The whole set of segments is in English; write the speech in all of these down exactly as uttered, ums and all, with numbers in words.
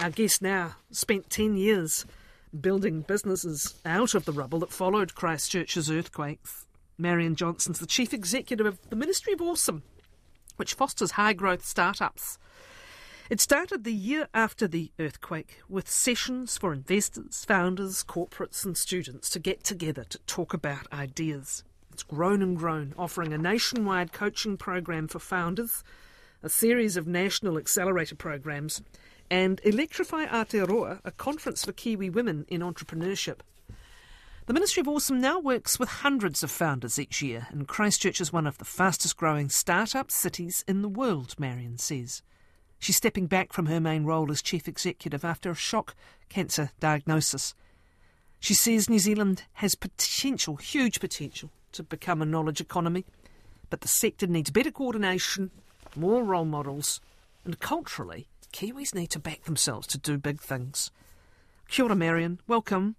Our guest now spent ten years building businesses out of the rubble that followed Christchurch's earthquakes. Marion Johnson's the Chief Executive of the Ministry of Awesome, which fosters high-growth startups. It started the year after the earthquake with sessions for investors, founders, corporates and students to get together to talk about ideas. It's grown and grown, offering a nationwide coaching program for founders, a series of national accelerator programs, and Electrify Aotearoa, a conference for Kiwi women in entrepreneurship. The Ministry of Awesome now works with hundreds of founders each year, and Christchurch is one of the fastest growing startup cities in the world, Marion says. She's stepping back from her main role as Chief Executive after a shock cancer diagnosis. She says New Zealand has potential, huge potential, to become a knowledge economy, but the sector needs better coordination, more role models, and culturally, Kiwis need to back themselves to do big things. Kia ora, Marion. Welcome.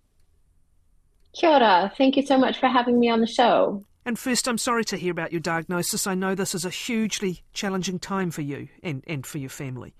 Kia ora. Thank you so much for having me on the show. And first, I'm sorry to hear about your diagnosis. I know this is a hugely challenging time for you and, and for your family.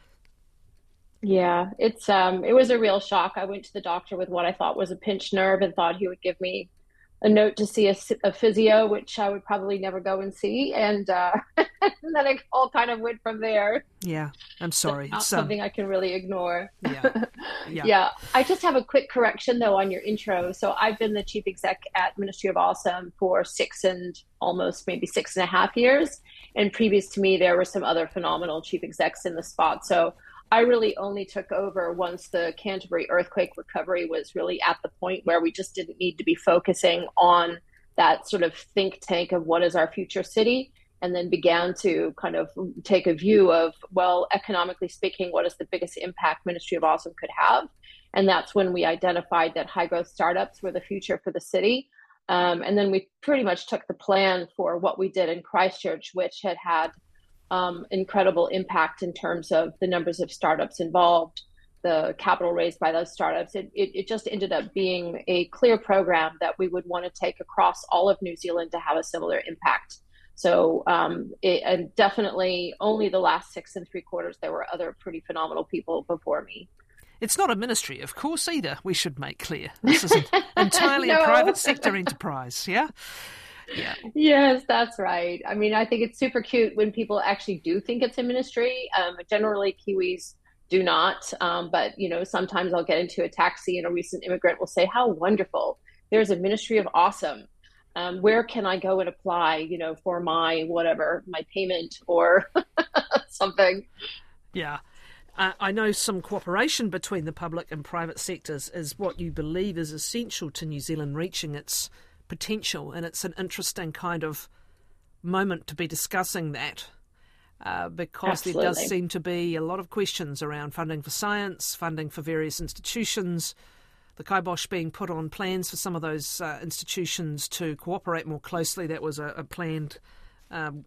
Yeah, it's um, it was a real shock. I went to the doctor with what I thought was a pinched nerve and thought he would give me a note to see a, a physio, which I would probably never go and see. And, uh, and then it all kind of went from there. Yeah, I'm sorry. It's not it's, something um, I can really ignore. Yeah. Yeah. Yeah. I just have a quick correction, though, on your intro. So I've been the chief exec at Ministry of Awesome for six and almost maybe six and a half years. And previous to me, there were some other phenomenal chief execs in the spot. So I really only took over once the Canterbury earthquake recovery was really at the point where we just didn't need to be focusing on that sort of think tank of what is our future city, and then began to kind of take a view of, well, economically speaking, what is the biggest impact Ministry of Awesome could have? And that's when we identified that high growth startups were the future for the city. Um, and then we pretty much took the plan for what we did in Christchurch, which had had Um, incredible impact in terms of the numbers of startups involved, the capital raised by those startups. It, it, it just ended up being a clear program that we would want to take across all of New Zealand to have a similar impact. So um, it, and definitely only the last six and three quarters, there were other pretty phenomenal people before me. It's not a ministry, of course, either, we should make clear. This is an entirely No. a private sector enterprise, yeah? Yeah. Yes, that's right. I mean, I think it's super cute when people actually do think it's a ministry. Um, generally, Kiwis do not. Um, but, you know, sometimes I'll get into a taxi and a recent immigrant will say, how wonderful. There's a Ministry of Awesome. Um, where can I go and apply, you know, for my whatever, my payment or something? Yeah. Uh, I know some cooperation between the public and private sectors is what you believe is essential to New Zealand reaching its potential, and it's an interesting kind of moment to be discussing that uh, because Absolutely. There does seem to be a lot of questions around funding for science, funding for various institutions, the kibosh being put on plans for some of those uh, institutions to cooperate more closely. That was a, a planned um,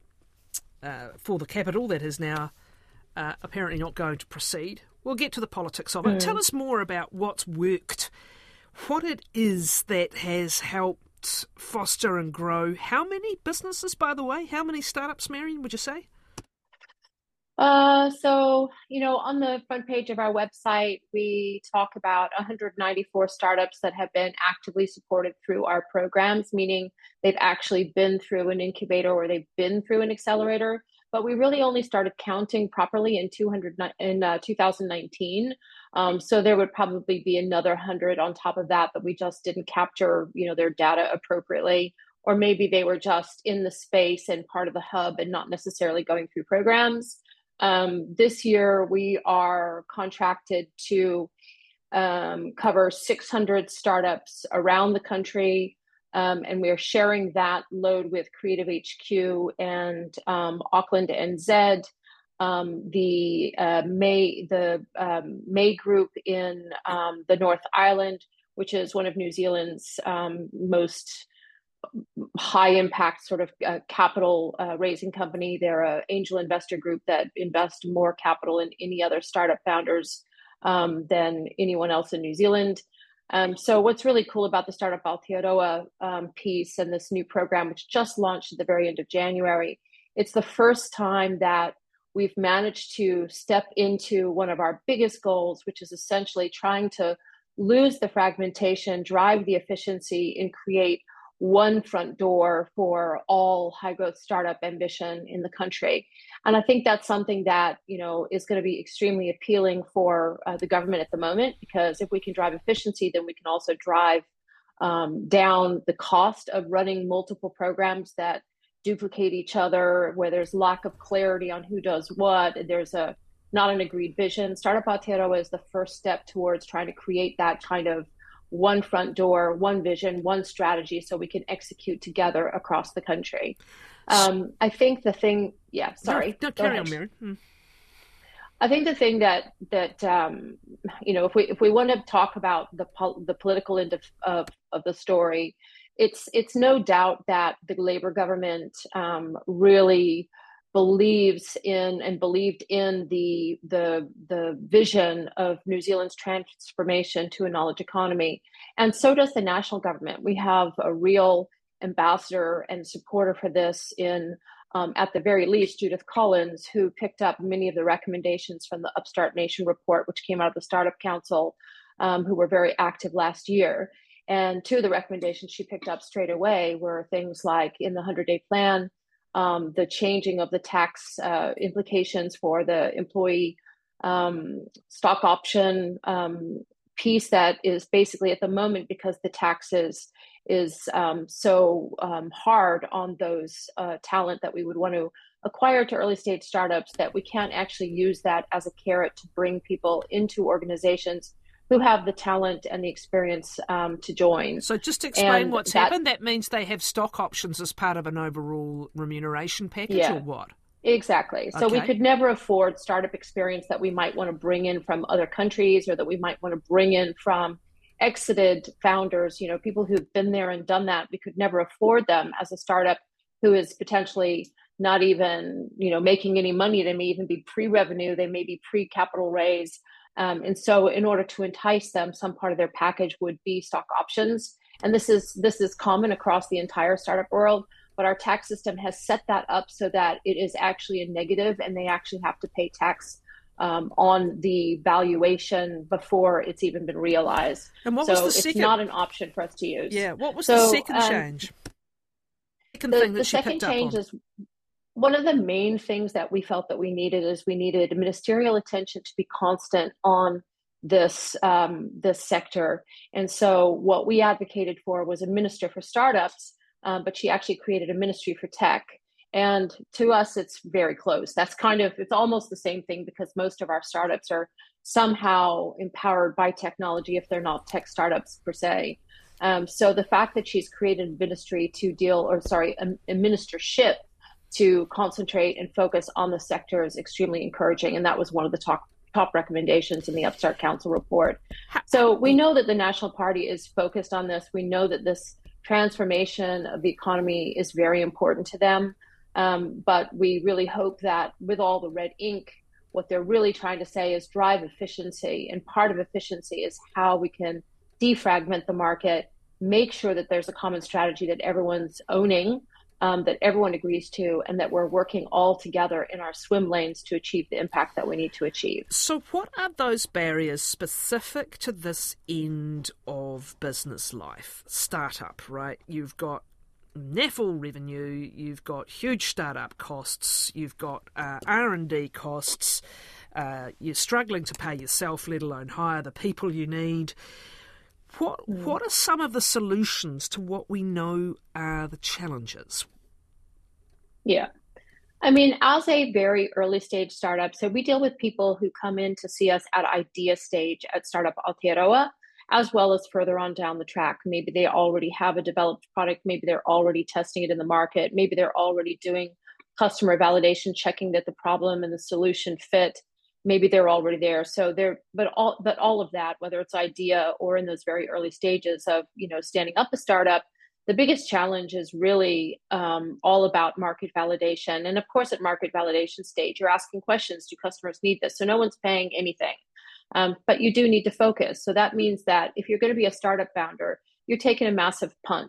uh, for the capital that is now uh, apparently not going to proceed. We'll get to the politics of it. Mm. Tell us more about what's worked, what it is that has helped foster and grow. How many businesses, by the way? How many startups, Marion, would you say? Uh, so, you know, on the front page of our website, we talk about one hundred ninety-four startups that have been actively supported through our programs, meaning they've actually been through an incubator or they've been through an accelerator. But we really only started counting properly in two hundred in uh, two thousand nineteen. Um, so there would probably be another one hundred on top of that, but we just didn't capture, you know, their data appropriately, or maybe they were just in the space and part of the hub and not necessarily going through programs. Um, this year, we are contracted to um, cover six hundred startups around the country. Um, and we are sharing that load with Creative H Q and um, Auckland N Z, um, the uh, May the um, May Group in um, the North Island, which is one of New Zealand's um, most high impact sort of uh, capital uh, raising company. They're an angel investor group that invest more capital in any other startup founders um, than anyone else in New Zealand. Um, so what's really cool about the Startup Aotearoa um, piece and this new program, which just launched at the very end of January, it's the first time that we've managed to step into one of our biggest goals, which is essentially trying to lose the fragmentation, drive the efficiency, and create one front door for all high growth startup ambition in the country. And I think that's something that, you know, is going to be extremely appealing for uh, the government at the moment, because if we can drive efficiency, then we can also drive um, down the cost of running multiple programs that duplicate each other, where there's lack of clarity on who does what. There's a not an agreed vision. Startup Aotearoa is the first step towards trying to create that kind of one front door, one vision, one strategy, so we can execute together across the country. Um, I think the thing, yeah, sorry. No, no carry on, Mary. Hmm. I think the thing that that um, you know, if we if we want to talk about the pol- the political end of, of of the story, it's it's no doubt that the Labour government um, really believes in and believed in the the the vision of New Zealand's transformation to a knowledge economy, and so does the national government. We have a real ambassador and supporter for this in, um, at the very least, Judith Collins, who picked up many of the recommendations from the Upstart Nation report, which came out of the Startup Council, um, who were very active last year. And two of the recommendations she picked up straight away were things like in the hundred-day plan, Um, the changing of the tax uh, implications for the employee um, stock option um, piece that is basically at the moment, because the taxes is um, so um, hard on those uh, talent that we would want to acquire to early stage startups, that we can't actually use that as a carrot to bring people into organizations who have the talent and the experience um, to join. So just to explain and what's that, happened, that means they have stock options as part of an overall remuneration package, yeah, or what? Exactly. So Okay. we could never afford startup experience that we might want to bring in from other countries, or that we might want to bring in from exited founders, you know, people who've been there and done that. We could never afford them as a startup who is potentially not even, you know, making any money. They may even be pre-revenue. They may be pre-capital raise. Um, and so in order to entice them, some part of their package would be stock options. And this is this is common across the entire startup world, but our tax system has set that up so that it is actually a negative, and they actually have to pay tax um, on the valuation before it's even been realized. And what so was the it's second... not an option for us to use. Yeah, what was so, the second um, change? Second the, thing that the she second picked change up on. is one of the main things that we felt that we needed is we needed ministerial attention to be constant on this um, this sector. And so what we advocated for was a minister for startups, um, but she actually created a ministry for tech. And to us, it's very close. That's kind of, it's almost the same thing, because most of our startups are somehow empowered by technology if they're not tech startups per se. Um, so the fact that she's created a ministry to deal, or sorry, a, a ministership to concentrate and focus on the sector is extremely encouraging. And that was one of the top top recommendations in the Upstart Council report. So we know that the National Party is focused on this. We know that this transformation of the economy is very important to them. Um, but we really hope that with all the red ink, what they're really trying to say is drive efficiency. And part of efficiency is how we can defragment the market, make sure that there's a common strategy that everyone's owning, Um, that everyone agrees to, and that we're working all together in our swim lanes to achieve the impact that we need to achieve. So what are those barriers specific to this end of business life? Startup, right? You've got N A F L revenue, you've got huge startup costs, you've got uh, R and D costs, uh, you're struggling to pay yourself, let alone hire the people you need. What what are some of the solutions to what we know are the challenges? Yeah. I mean, as a very early stage startup, so we deal with people who come in to see us at idea stage at Startup Aotearoa, as well as further on down the track. Maybe they already have a developed product. Maybe they're already testing it in the market. Maybe they're already doing customer validation, checking that the problem and the solution fit. Maybe they're already there. So they're, but all, but all of that, whether it's idea or in those very early stages of, you know, standing up a startup, the biggest challenge is really um, all about market validation. And of course, at market validation stage, you're asking questions: do customers need this? So no one's paying anything, um, but you do need to focus. So that means that if you're going to be a startup founder, you're taking a massive punt.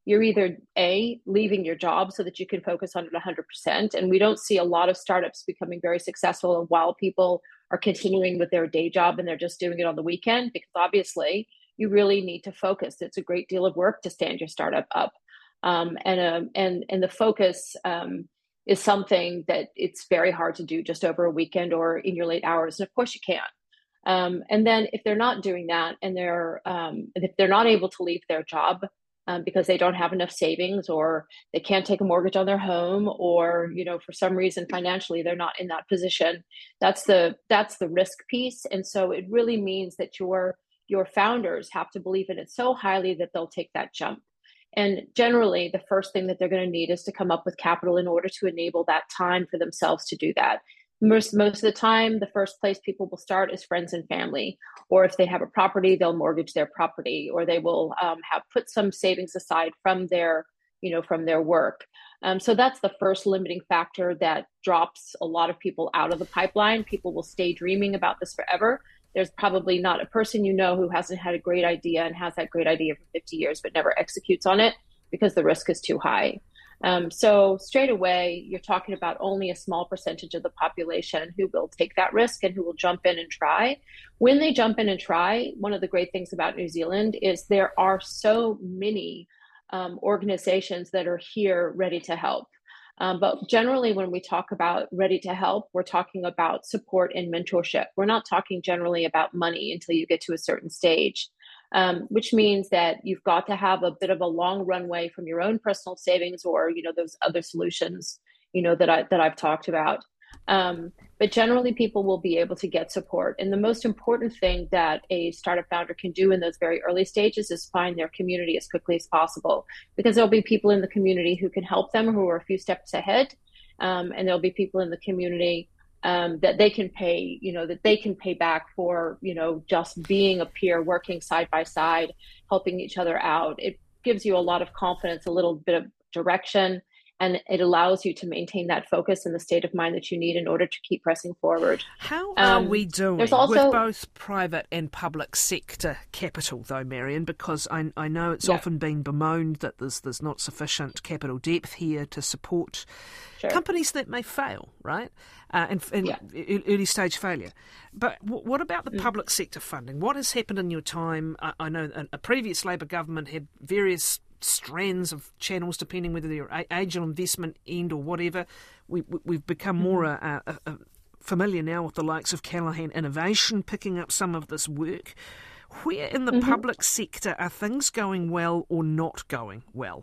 you're either A, leaving your job so that you can focus on it one hundred percent. And we don't see a lot of startups becoming very successful while people are continuing with their day job and they're just doing it on the weekend, because obviously you really need to focus. It's a great deal of work to stand your startup up. Um, and, um, and, and the focus um, is something that it's very hard to do just over a weekend or in your late hours. And of course you can. Um, and then if they're not doing that and they're, um, if they're not able to leave their job, Um, because they don't have enough savings, or they can't take a mortgage on their home, or, you know, for some reason financially they're not in that position. That's the that's the risk piece. And so it really means that your your founders have to believe in it so highly that they'll take that jump. And generally, the first thing that they're going to need is to come up with capital in order to enable that time for themselves to do that. Most, most of the time, the first place people will start is friends and family. Or if they have a property, they'll mortgage their property, or they will um, have put some savings aside from their, you know, from their work. Um, so that's the first limiting factor that drops a lot of people out of the pipeline. People will stay dreaming about this forever. There's probably not a person you know who hasn't had a great idea and has that great idea for fifty years, but never executes on it because the risk is too high. Um, so straight away, you're talking about only a small percentage of the population who will take that risk and who will jump in and try. When they jump in and try, one of the great things about New Zealand is there are so many um, organizations that are here ready to help. Um, but generally, when we talk about ready to help, we're talking about support and mentorship. We're not talking generally about money until you get to a certain stage. Um, which means that you've got to have a bit of a long runway from your own personal savings, or, you know, those other solutions, you know, that I that I've talked about. Um, but generally, people will be able to get support. And the most important thing that a startup founder can do in those very early stages is find their community as quickly as possible, because there'll be people in the community who can help them, who are a few steps ahead, um, and there'll be people in the community Um, that they can pay, you know, that they can pay back for, you know, just being a peer, working side by side, helping each other out. It gives you a lot of confidence, a little bit of direction, and it allows you to maintain that focus and the state of mind that you need in order to keep pressing forward. How are um, we doing there's also, with both private and public sector capital, though, Marion? Because I, I know it's yeah. often been bemoaned that there's there's not sufficient capital depth here to support Sure. companies that may fail, right? Uh, and and yeah. early stage failure. But w- what about the mm. public sector funding? What has happened in your time? I, I know a, a previous Labor government had various strands of channels, depending whether they're angel investment end or whatever. We, we, we've become more uh, uh, uh, familiar now with the likes of Callaghan Innovation picking up some of this work. Where in the mm-hmm. public sector are things going well or not going well?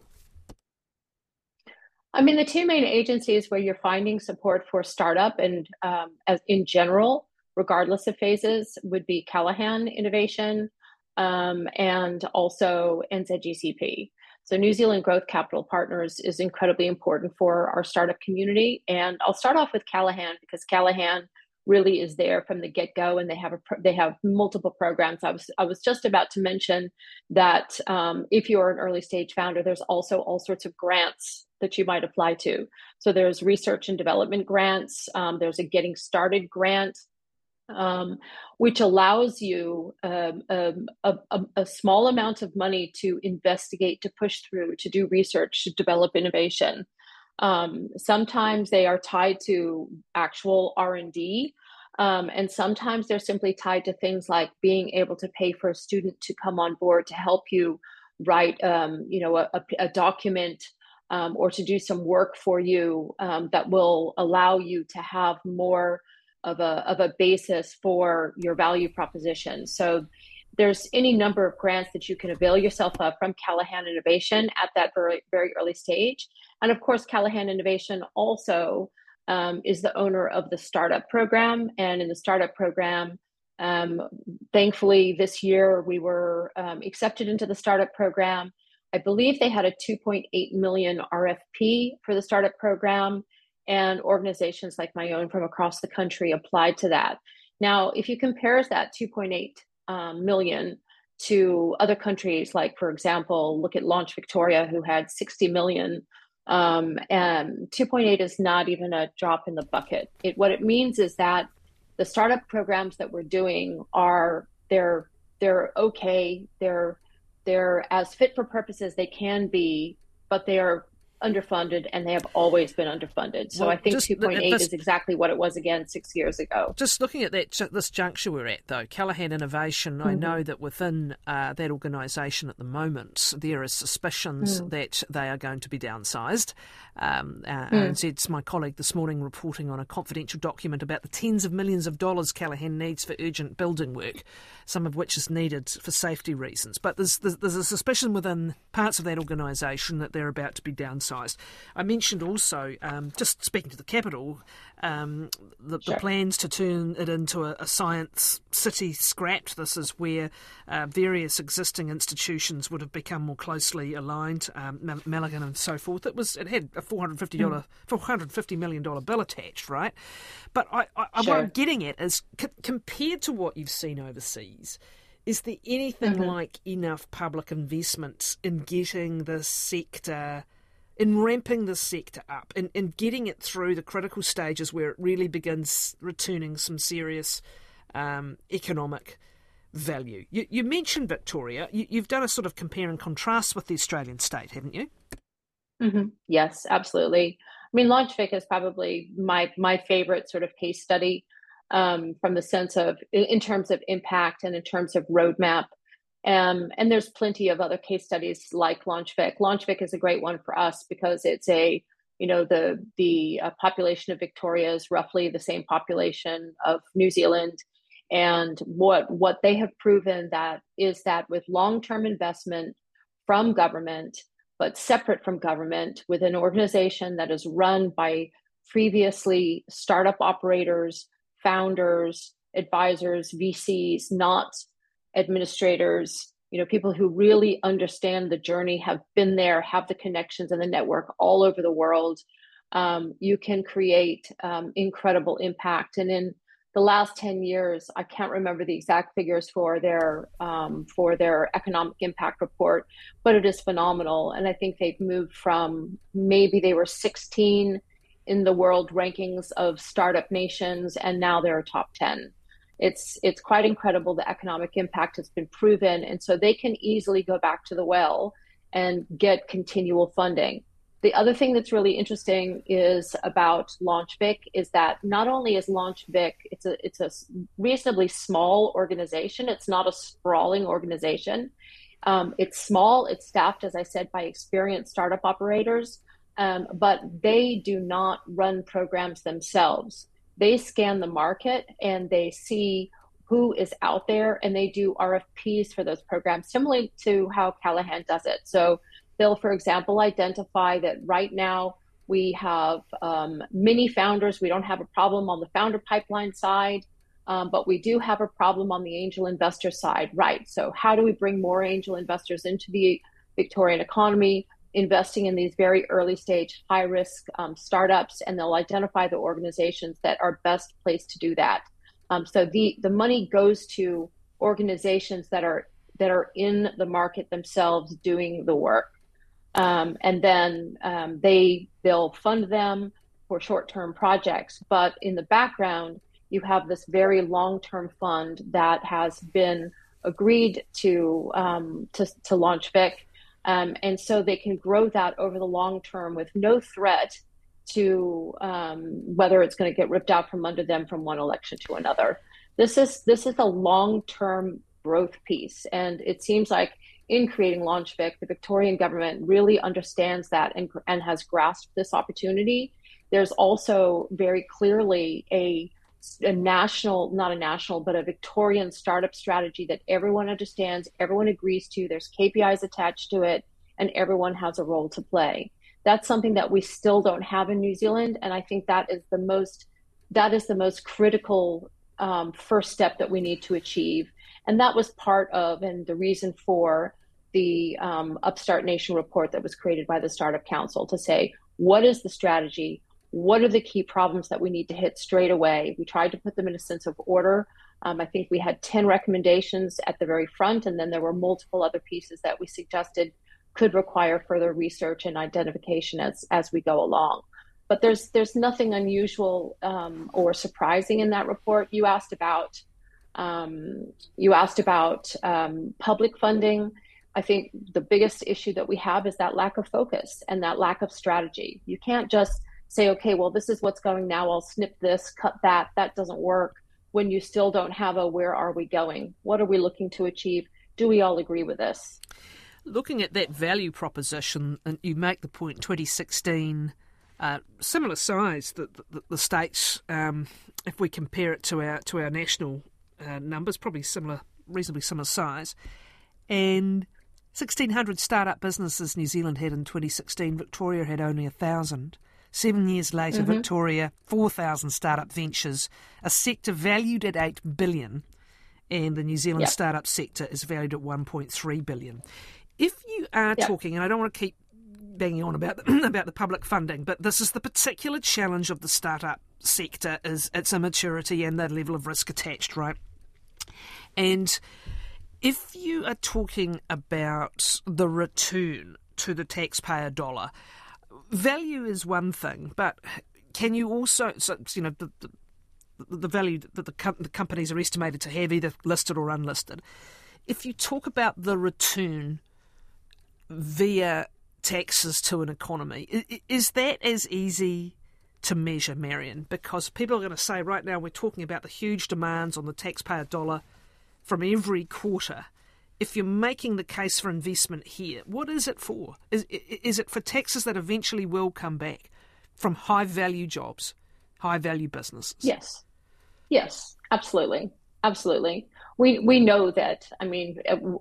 I mean, the two main agencies where you're finding support for startup and um, as in general, regardless of phases, would be Callaghan Innovation um, and also N Z G C P. So New Zealand Growth Capital Partners is incredibly important for our startup community. And I'll start off with Callaghan, because Callaghan really is there from the get-go, and they have a they have multiple programs. I was I was just about to mention that um, if you're an early stage founder, there's also all sorts of grants that you might apply to. So there's research and development grants. Um, there's a getting started grant, um, which allows you um, um, a, a, a small amount of money to investigate, to push through, to do research, to develop innovation. Um, sometimes they are tied to actual R and D, um, and sometimes they're simply tied to things like being able to pay for a student to come on board to help you write, um, you know, a, a document um, or to do some work for you um, that will allow you to have more of a of a basis for your value proposition. So there's any number of grants that you can avail yourself of from Callaghan Innovation at that very, very early stage. And of course, Callaghan Innovation also um, is the owner of the startup program. And in the startup program, um, thankfully this year we were um, accepted into the startup program. I believe they had a two point eight million R F P for the startup program, and organizations like my own from across the country applied to that. Now, if you compare that two point eight um, million to other countries, like, for example, look at Launch Victoria, who had sixty million, um, and two point eight is not even a drop in the bucket. It, what it means is that the startup programs that we're doing are, they're, they're okay, they're they're as fit for purpose as they can be, but they are underfunded, and they have always been underfunded. So well, I think just two point eight this, is exactly what it was again six years ago. Just looking at that, this juncture we're at, though, Callaghan Innovation, mm-hmm. I know that within uh, that organisation at the moment, there are suspicions mm. that they are going to be downsized. Um, uh, mm. and it's my colleague this morning reporting on a confidential document about the tens of millions of dollars Callaghan needs for urgent building work, some of which is needed for safety reasons. But there's, there's, there's a suspicion within parts of that organisation that they're about to be downsized. I mentioned also, um, just speaking to the Capital, um, the, sure. the plans to turn it into a, a science city scrapped. This is where uh, various existing institutions would have become more closely aligned, um, Malaghan and so forth. It was it had a four hundred fifty dollars, mm. four hundred fifty million dollars bill attached, right? But I, I, sure. what I'm getting at is, c- compared to what you've seen overseas, is there anything mm-hmm. like enough public investment in getting the sector, in ramping the sector up, and, and getting it through the critical stages where it really begins returning some serious um, economic value? You, you mentioned Victoria. You, you've done a sort of compare and contrast with the Australian state, haven't you? Mm-hmm. Yes, absolutely. I mean, LaunchVic is probably my my favorite sort of case study um, from the sense of, in, in terms of impact and in terms of roadmap. Um, and there's plenty of other case studies like LaunchVic. LaunchVic is a great one for us because it's a, you know, the the uh, population of Victoria is roughly the same population of New Zealand. And what what they have proven that is that with long-term investment from government, but separate from government, with an organization that is run by previously startup operators, founders, advisors, V Cs, not administrators, you know, people who really understand the journey, have been there, have the connections and the network all over the world, um, you can create um, incredible impact. And in the last ten years, I can't remember the exact figures for their um, for their economic impact report, but it is phenomenal. And I think they've moved from, maybe they were sixteen in the world rankings of startup nations, and now they're top ten. It's it's quite incredible. The economic impact has been proven, and so they can easily go back to the well and get continual funding. The other thing that's really interesting is about LaunchVic is that not only is LaunchVic, it's a it's a reasonably small organization. It's not a sprawling organization. Um, it's small. It's staffed, as I said, by experienced startup operators, um, but they do not run programs themselves. They scan the market and they see who is out there, and they do R F Ps for those programs, similarly to how Callaghan does it. So they'll, for example, identify that right now we have um, many founders. We don't have a problem on the founder pipeline side, um, but we do have a problem on the angel investor side, right? So how do we bring more angel investors into the Victorian economy, investing in these very early stage, high risk um, startups, and they'll identify the organizations that are best placed to do that. Um, so the, the money goes to organizations that are that are in the market themselves doing the work. Um, and then um, they, they'll fund them for short-term projects. But in the background, you have this very long-term fund that has been agreed to um, to, to LaunchVic. Um, and so they can grow that over the long term with no threat to um, whether it's going to get ripped out from under them from one election to another. This is this is a long-term growth piece. And it seems like in creating LaunchVic, the Victorian government really understands that and, and has grasped this opportunity. There's also very clearly a, a national, not a national, but a Victorian startup strategy that everyone understands, everyone agrees to, there's K P Is attached to it, and everyone has a role to play. That's something that we still don't have in New Zealand, and I think that is the most, that is the most critical um, first step that we need to achieve. And that was part of, and the reason for the um, Upstart Nation report that was created by the Startup Council to say, what is the strategy? What are the key problems that we need to hit straight away? We tried to put them in a sense of order. Um, I think we had ten recommendations at the very front, and then there were multiple other pieces that we suggested could require further research and identification as, as we go along. But there's there's nothing unusual um, or surprising in that report. You asked about Um, you asked about um, public funding. I think the biggest issue that we have is that lack of focus and that lack of strategy. You can't just say, okay, well, this is what's going now. I'll snip this, cut that. That doesn't work when you still don't have a where are we going? What are we looking to achieve? Do we all agree with this? Looking at that value proposition, and you make the point, twenty sixteen, uh, similar size, the, the, the states, um, if we compare it to our to our national uh, numbers, probably similar, reasonably similar size. And sixteen hundred start-up businesses New Zealand had in twenty sixteen. Victoria had only one thousand. Seven years later, mm-hmm. Victoria, four thousand start-up ventures, a sector valued at eight billion dollars, and the New Zealand yep. start-up sector is valued at one point three billion dollars. If you are yep. talking, and I don't want to keep banging on about the, about the public funding, but this is the particular challenge of the start-up sector, is its immaturity and the level of risk attached, right? And if you are talking about the return to the taxpayer dollar, value is one thing, but can you also, so, you know, the, the, the value that the, com- the companies are estimated to have, either listed or unlisted, if you talk about the return via taxes to an economy, is that as easy to measure, Marion? Because people are going to say right now we're talking about the huge demands on the taxpayer dollar from every quarter. If you're making the case for investment here, what is it for? Is, is it for taxes that eventually will come back from high-value jobs, high-value businesses? Yes. Yes, absolutely. Absolutely. We we know that, I mean,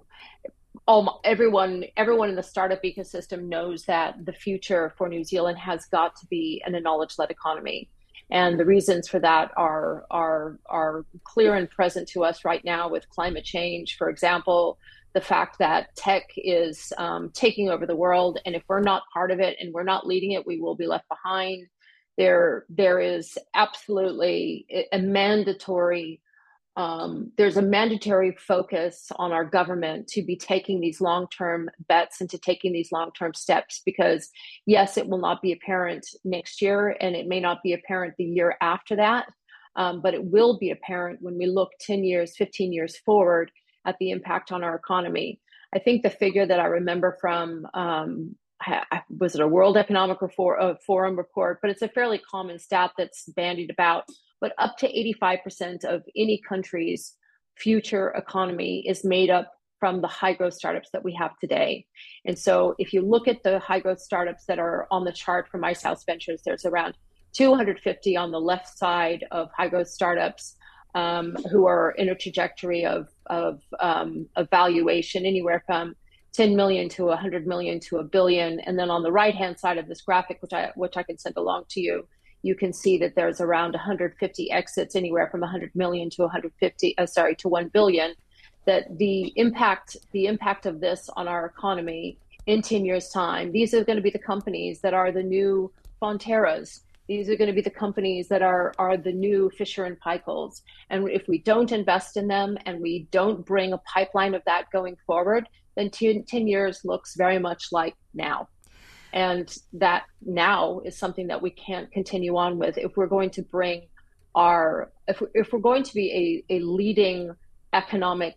all, everyone everyone in the startup ecosystem knows that the future for New Zealand has got to be in a knowledge-led economy. And the reasons for that are, are, are clear and present to us right now with climate change. For example, the fact that tech is um, taking over the world, and if we're not part of it and we're not leading it, we will be left behind. There, there is absolutely a mandatory Um, there's a mandatory focus on our government to be taking these long-term bets and to taking these long-term steps, because yes, it will not be apparent next year, and it may not be apparent the year after that, um, but it will be apparent when we look ten years, fifteen years forward at the impact on our economy. I think the figure that I remember from, um, was it a World Economic Forum report, but it's a fairly common stat that's bandied about, but up to eighty-five percent of any country's future economy is made up from the high growth startups that we have today. And so if you look at the high growth startups that are on the chart from Ice House Ventures, there's around two hundred fifty on the left side of high growth startups um, who are in a trajectory of, of, um, of valuation anywhere from ten million to one hundred million to a billion. And then on the right hand side of this graphic, which I, which I can send along to you, you can see that there's around one hundred fifty exits, anywhere from one hundred million to one hundred fifty, uh, sorry, to one billion. That the impact, the impact of this on our economy in ten years' time, these are going to be the companies that are the new Fonterras. These are going to be the companies that are are the new Fisher and Paykel's. And if we don't invest in them and we don't bring a pipeline of that going forward, then ten, ten years looks very much like now. And that now is something that we can't continue on with if we're going to bring our, if, if we're going to be a, a leading economic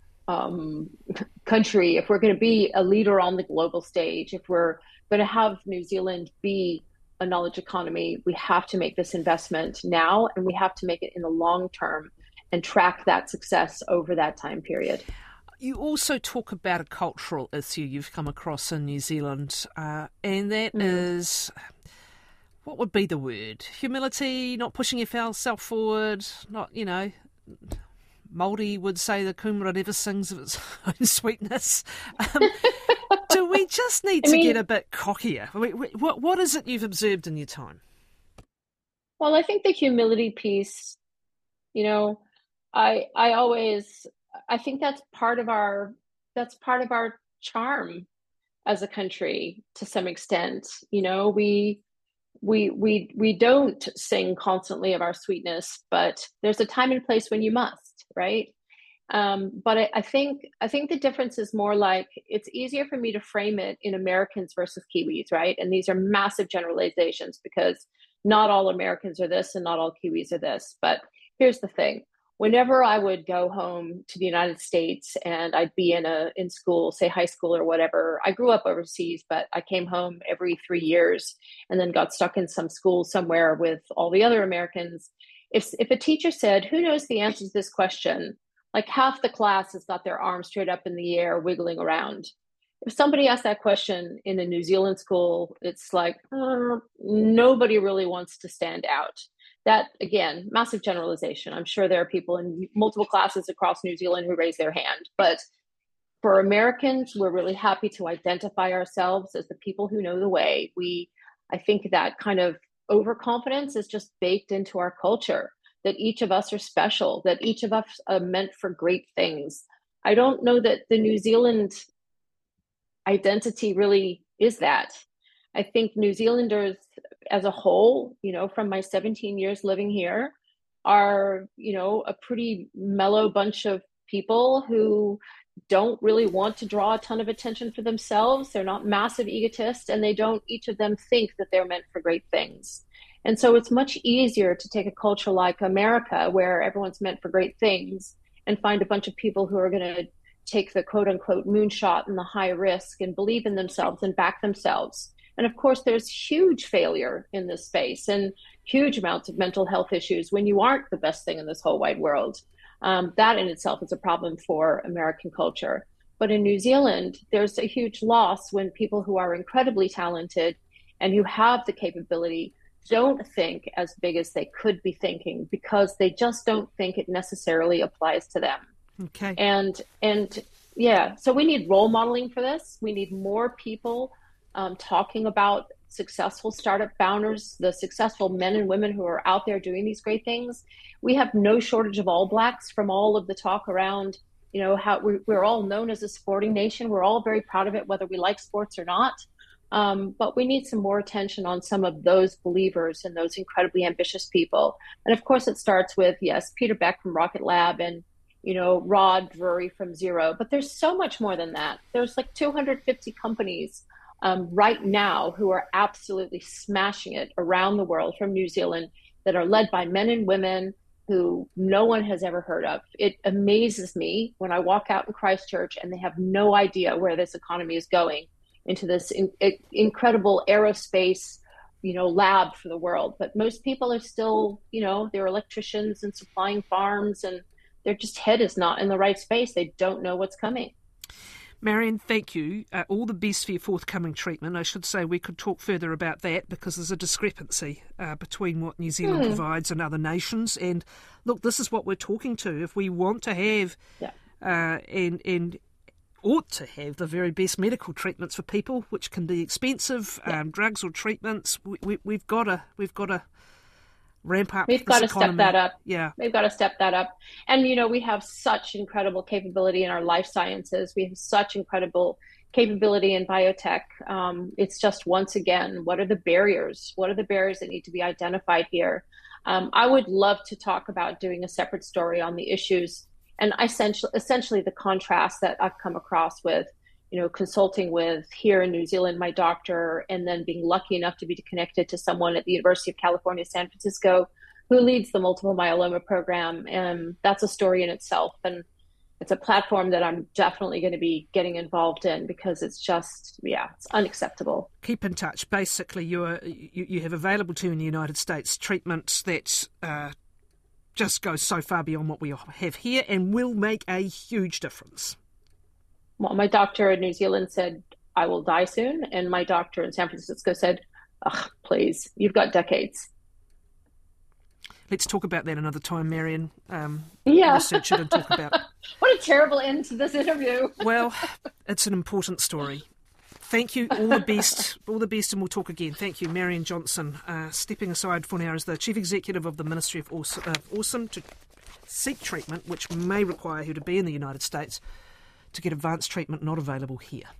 um, country, if we're going to be a leader on the global stage, if we're going to have New Zealand be a knowledge economy, we have to make this investment now, and we have to make it in the long term and track that success over that time period. You also talk about a cultural issue you've come across in New Zealand, uh, and that mm. is, what would be the word? Humility, not pushing yourself forward, not, you know, Māori would say the kumara never sings of its own sweetness. Um, do we just need I to mean, get a bit cockier? What What is it you've observed in your time? Well, I think the humility piece, you know, I I always... I think that's part of our that's part of our charm as a country to some extent. You know, we we we we don't sing constantly of our sweetness, but there's a time and place when you must, right? Um, but I, I think I think the difference is more like, it's easier for me to frame it in Americans versus Kiwis, right? And these are massive generalizations because not all Americans are this and not all Kiwis are this. But here's the thing. whenever I would go home to the United States and I'd be in a in school, say high school or whatever, I grew up overseas, but I came home every three years and then got stuck in some school somewhere with all the other Americans. If if a teacher said, "Who knows the answer to this question?" like half the class has got their arms straight up in the air, wiggling around. If somebody asked that question in a New Zealand school, it's like uh, nobody really wants to stand out. That, again, massive generalization. I'm sure there are people in multiple classes across New Zealand who raise their hand. But for Americans, we're really happy to identify ourselves as the people who know the way. We, I think that kind of overconfidence is just baked into our culture, that each of us are special, that each of us are meant for great things. I don't know that the New Zealand identity really is that. I think New Zealanders as a whole, you know, from my seventeen years living here, are, you know, a pretty mellow bunch of people who don't really want to draw a ton of attention for themselves. They're not massive egotists, and they don't, each of them, think that they're meant for great things. And so it's much easier to take a culture like America, where everyone's meant for great things, and find a bunch of people who are going to take the quote unquote moonshot and the high risk and believe in themselves and back themselves. And of course, there's huge failure in this space and huge amounts of mental health issues when you aren't the best thing in this whole wide world. Um, that in itself is a problem for American culture. But in New Zealand, there's a huge loss when people who are incredibly talented and who have the capability don't think as big as they could be thinking, because they just don't think it necessarily applies to them. Okay. And, and yeah, so we need role modeling for this. We need more people um, talking about successful startup founders, the successful men and women who are out there doing these great things. We have no shortage of All Blacks from all of the talk around, you know, how we're, we're all known as a sporting nation. We're all very proud of it, whether we like sports or not. Um, but we need some more attention on some of those believers and those incredibly ambitious people. And of course, it starts with, yes, Peter Beck from Rocket Lab and, you know, Rod Drury from Zero. But there's so much more than that. There's like two hundred fifty companies um, right now who are absolutely smashing it around the world from New Zealand, that are led by men and women who no one has ever heard of. It amazes me when I walk out in Christchurch and they have no idea where this economy is going, into this in, in, incredible aerospace, you know, lab for the world. But most people are still, you know, they're electricians and supplying farms, and their just head is not in the right space. They don't know what's coming. Marion, thank you. Uh, all the best for your forthcoming treatment. I should say we could talk further about that, because there's a discrepancy uh, between what New Zealand hmm. provides and other nations. And look, this is what we're talking to. If we want to have yeah. uh, and and ought to have the very best medical treatments for people, which can be expensive, yeah. um, drugs or treatments, we, we, we've got to we've got to ramp up. We've got to economy. step that up. Yeah, we've got to step that up. And you know, we have such incredible capability in our life sciences. We have such incredible capability in biotech. Um, it's just, once again, what are the barriers? What are the barriers that need to be identified here? Um, I would love to talk about doing a separate story on the issues and essentially, essentially the contrast that I've come across with, you know, consulting with here in New Zealand, my doctor, and then being lucky enough to be connected to someone at the University of California, San Francisco, who leads the multiple myeloma program. And that's a story in itself. And it's a platform that I'm definitely going to be getting involved in, because it's just, yeah, it's unacceptable. Keep in touch. Basically, you're, you, you have available to you in the United States treatments that uh, just goes so far beyond what we have here and will make a huge difference. Well, my doctor in New Zealand said, I will die soon. And my doctor in San Francisco said, ugh, please, you've got decades. Let's talk about that another time, Marion. Um, yeah. Research it and talk about it. What a terrible end to this interview. Well, it's an important story. Thank you. All the best. All the best, and we'll talk again. Thank you, Marion Johnson, uh, stepping aside for now as the Chief Executive of the Ministry of Awesome to seek treatment, which may require her to be in the United States to get advanced treatment not available here.